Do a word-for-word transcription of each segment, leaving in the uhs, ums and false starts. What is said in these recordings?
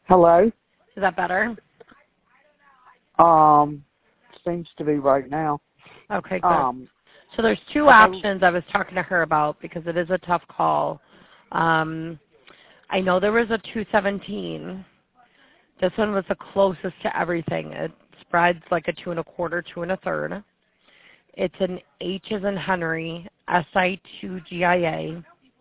Hello. Is that better? Um, seems to be right now. Okay, good. Um, so there's two okay. options I was talking to her about because it is a tough call. Um, I know there was a two seventeen. This one was the closest to everything. It spreads like a two and a quarter, two and a third. It's an H as in Henry, S I two G I A.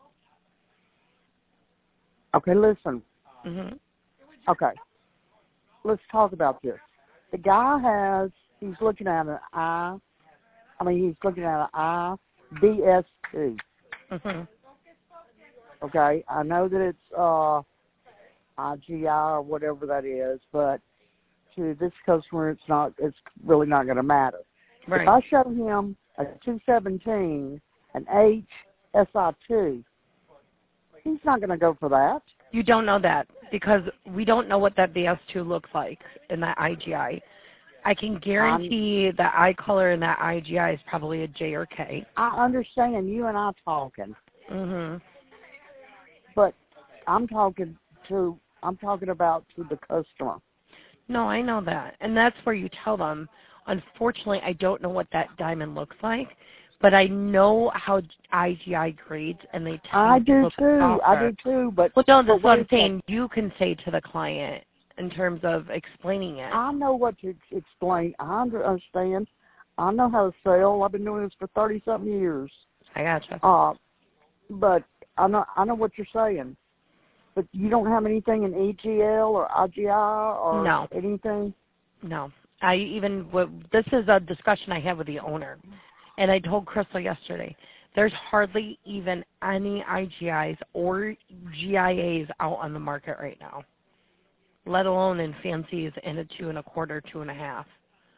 Okay, listen. Mm-hmm. Okay, let's talk about this. The guy has, he's looking at an I, I mean, he's looking at an I B S two. Mm-hmm. Okay, I know that it's uh, I G I or whatever that is, but to this customer, it's not, it's really not going to matter. Right. If I show him a two seventeen, an H S I two, he's not going to go for that. You don't know that because we don't know what that B S two looks like in that I G I. I can guarantee um, that eye color in that I G I is probably a J or K. I understand you and I talking. Mhm. But I'm talking to I'm talking about to the customer. No, I know that. And that's where you tell them, unfortunately, I don't know what that diamond looks like, but I know how I G I grades, and they tend I to do look too. softer. I do too. But well, no, that's but what I'm saying. You can say to the client in terms of explaining it. I know what to explain. I understand. I know how to sell. I've been doing this for thirty something years. I gotcha. Uh, but I know I know what you're saying. But you don't have anything in E G L or I G I or no. anything? No. I even, this is a discussion I had with the owner, and I told Crystal yesterday, there's hardly even any I G Is or G I As out on the market right now, let alone in fancies in a two and a quarter, two and a half.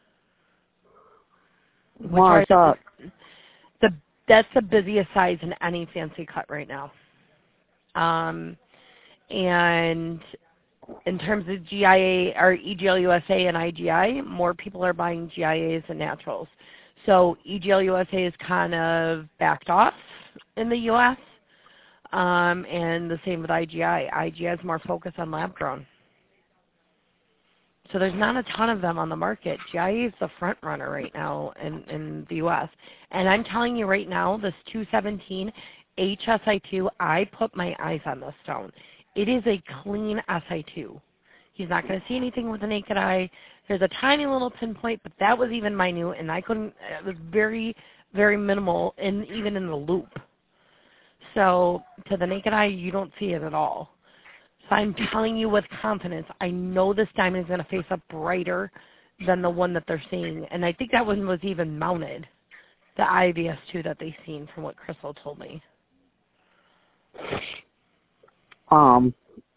Why is that? The, that's the busiest size in any fancy cut right now. Um, and in terms of G I A or E G L U S A and I G I, more people are buying G I As than naturals. So E G L U S A is kind of backed off in the U S, um, and the same with I G I. I G I is more focused on lab grown. So there's not a ton of them on the market. G I A is the front runner right now in, in the U S. And I'm telling you right now, this two seventeen H S I two, I put my eyes on this stone. It is a clean S I two. He's not going to see anything with the naked eye. There's a tiny little pinpoint, but that was even minute, and I couldn't, it was very, very minimal, in, even in the loop. So to the naked eye, you don't see it at all. So I'm telling you with confidence, I know this diamond is going to face up brighter than the one that they're seeing. And I think that one was even mounted, the I B S two that they've seen from what Crystal told me. Um,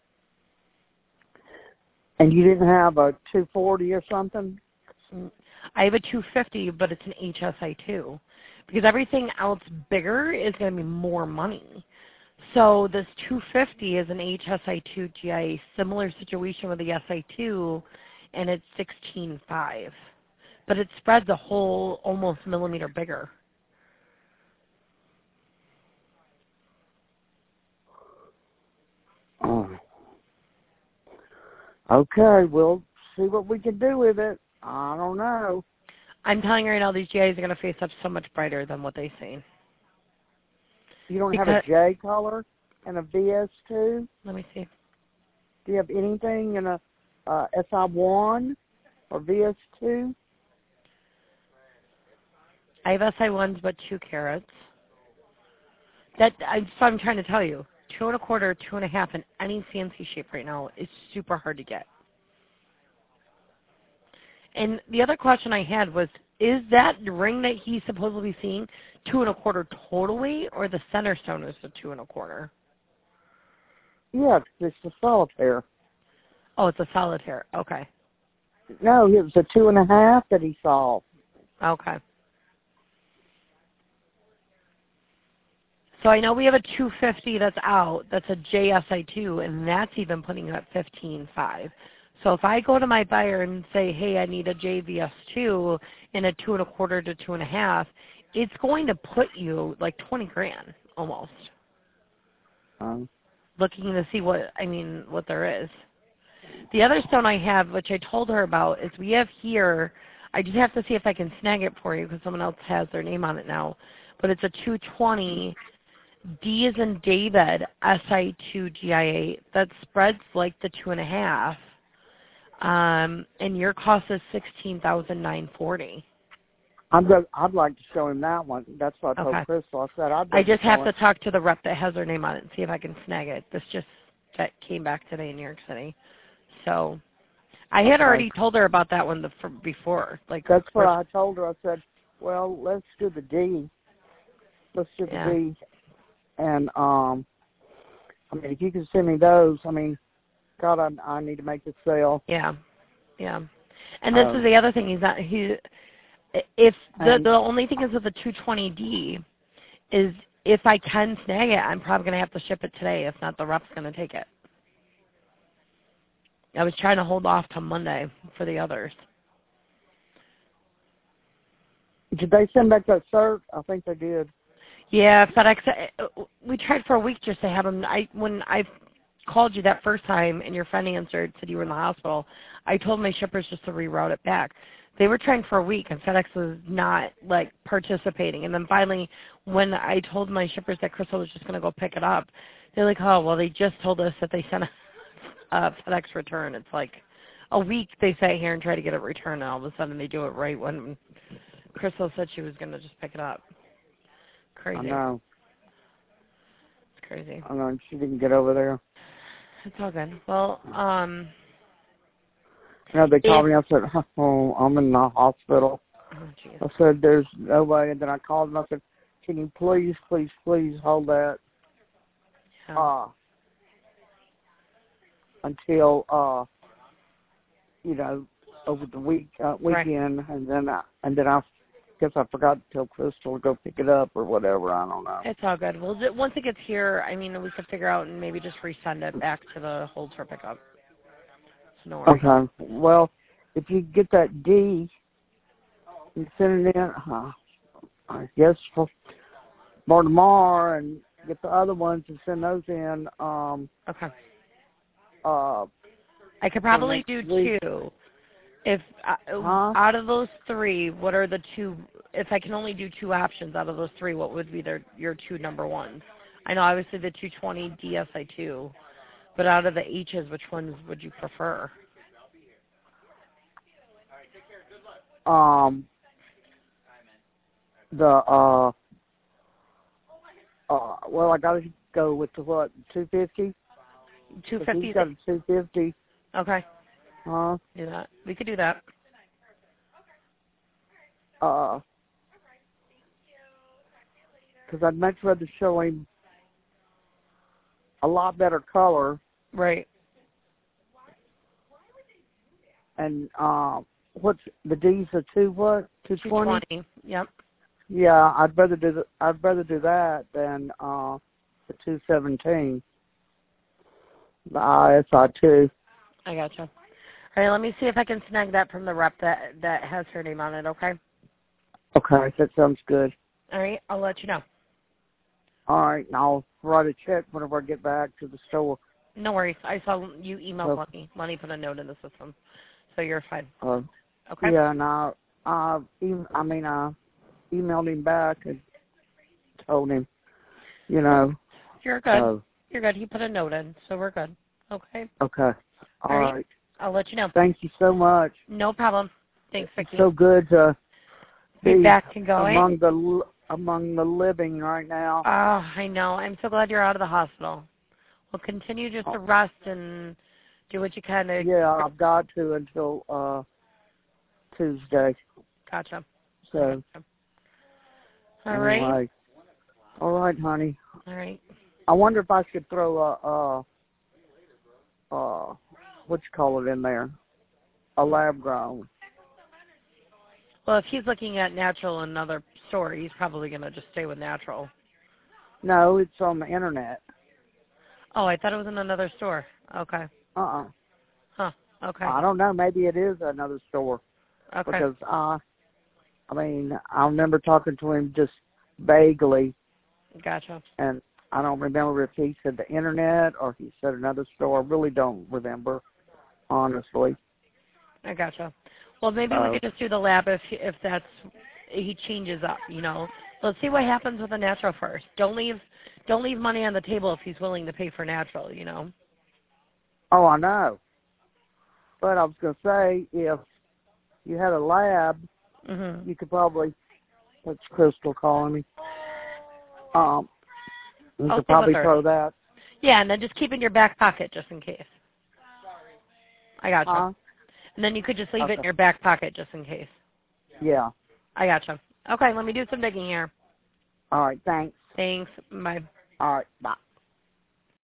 and you didn't have a two forty or something? I have a two fifty, but it's an H S I two. Because everything else bigger is going to be more money. So this two fifty is an H S I two G I A, similar situation with the S I two, and it's sixteen five. But it spreads a whole almost millimeter bigger. Oh. Okay, we'll see what we can do with it. I don't know. I'm telling you right now, these G I As are going to face up so much brighter than what they've seen. You don't because, have a J color and a V S two? Let me see. Do you have anything in a uh, S I one or V S two? I have S I ones, but two carats. That I'm, so I'm trying to tell you, two and a quarter, two and a half in any fancy shape right now is super hard to get. And the other question I had was, is that ring that he's supposedly seeing two and a quarter total weight, or the center stone is the two and a quarter? Yeah, it's a solitaire. Oh, it's a solitaire. Okay. No, it was a two and a half that he saw. Okay. So I know we have a two fifty that's out. That's a J S I two, and that's even putting it at fifteen five. So if I go to my buyer and say, hey, I need a J V S two in a two and a quarter to two and a half, it's going to put you like twenty grand almost. Um, Looking to see what, I mean, what there is. The other stone I have, which I told her about, is we have here, I just have to see if I can snag it for you because someone else has their name on it now, but it's a two twenty D as in David, S I two G I A, that spreads like the two and a half, um, and your cost is sixteen thousand nine hundred forty dollars. I'm go, I'd like to show him that one. That's what I told Okay. Crystal. I said I'd. I just have show to him. talk to the rep that has her name on it and see if I can snag it. This just that came back today in New York City, so I had Okay. already told her about that one the, from before. Like that's what I told her. I said, well, let's do the D. Let's do the yeah. D. And um, I mean, if you can send me those, I mean, God, I, I need to make this sale. Yeah, yeah. And this um, is the other thing. He's not. He if the and, the only thing is with the two twenty D is if I can snag it, I'm probably going to have to ship it today. If not, the rep's going to take it. I was trying to hold off till Monday for the others. Did they send back that cert? I think they did. Yeah, FedEx. We tried for a week just to have them. I when I called you that first time and your friend answered, said you were in the hospital, I told my shippers just to reroute it back. They were trying for a week, and FedEx was not, like, participating. And then finally, when I told my shippers that Crystal was just going to go pick it up, they're like, oh, well, they just told us that they sent a, a FedEx return. It's like a week they sat here and try to get it returned, and all of a sudden they do it right when Crystal said she was going to just pick it up. Crazy. I know. It's crazy. I know. She didn't get over there. It's all good. Well, um... You know, they called me. I said, oh, I'm in the hospital. Oh, I said, there's no way. And then I called them. I said, can you please, please, please hold that yeah. uh, until, uh, you know, over the week uh, weekend. Right. And then I, and then I guess I forgot to tell Crystal to go pick it up or whatever. I don't know. It's all good. Well, once it gets here, I mean, we could figure out and maybe just resend it back to the hold for pickup. No worries. Okay. Well, if you get that D and send it in, uh, I guess for, for tomorrow, and get the other ones and send those in. Um, okay. Uh, I could probably do week. two. If uh, huh? out of those three, what are the two? If I can only do two options out of those three, what would be their your two number ones? I know obviously the two twenty D S I two. But out of the H's, which ones would you prefer? Um, the, uh, uh, well, I got to go with the what, two fifty? two fifty. He's got a two fifty. Okay. Huh? Do that. We could do that. Uh, because I'd much rather show him a lot better color. Right. And uh, what's the D's a two what? Two twenty. Yep. Yeah, I'd rather do the, I'd rather do that than uh, the two seventeen. The I S I two. I gotcha. All right, let me see if I can snag that from the rep that that has her name on it. Okay. Okay, that sounds good. All right, I'll let you know. All right, and I'll write a check whenever I get back to the store. No worries. I saw you emailed Oh. Lonnie. Lonnie put a note in the system, so you're fine. Uh, Okay. Yeah, and I, I, em- I mean, I emailed him back and told him, you know. You're good. Uh, You're good. He put a note in, so we're good. Okay. okay. All, All right. right. I'll let you know. Thank you so much. No problem. Thanks, Vicki. It's so good to be, be back and going. among the among the living right now. Oh, I know. I'm so glad you're out of the hospital. We'll continue just to rest and do what you can to. Yeah, I've got to until uh, Tuesday. Gotcha. So. Gotcha. All right. Anyway. All right, honey. All right. I wonder if I should throw a, uh, uh, what you call it in there, a lab grown. Well, if he's looking at natural in another store, he's probably going to just stay with natural. No, it's on the internet. Oh, I thought it was in another store. Okay. Uh-uh. Huh. Okay. I don't know. Maybe it is another store. Okay. Because, uh, I mean, I remember talking to him just vaguely. Gotcha. And I don't remember if he said the internet or he said another store. I really don't remember. honestly. I gotcha. Well, maybe Uh, we could just do the lab if if that's he changes up, you know. Let's see what happens with the natural first. Don't leave don't leave money on the table if he's willing to pay for natural, you know. oh, I know. But I was going to say, if you had a lab, Mhm. you could probably, that's Crystal calling me, um, you I'll could see with probably her. throw that. Yeah, and then just keep it in your back pocket just in case. I gotcha. Huh? And then you could just leave Okay. it in your back pocket just in case. Yeah. I gotcha. Okay, let me do some digging here. All right, thanks. Thanks. Bye. All right, bye.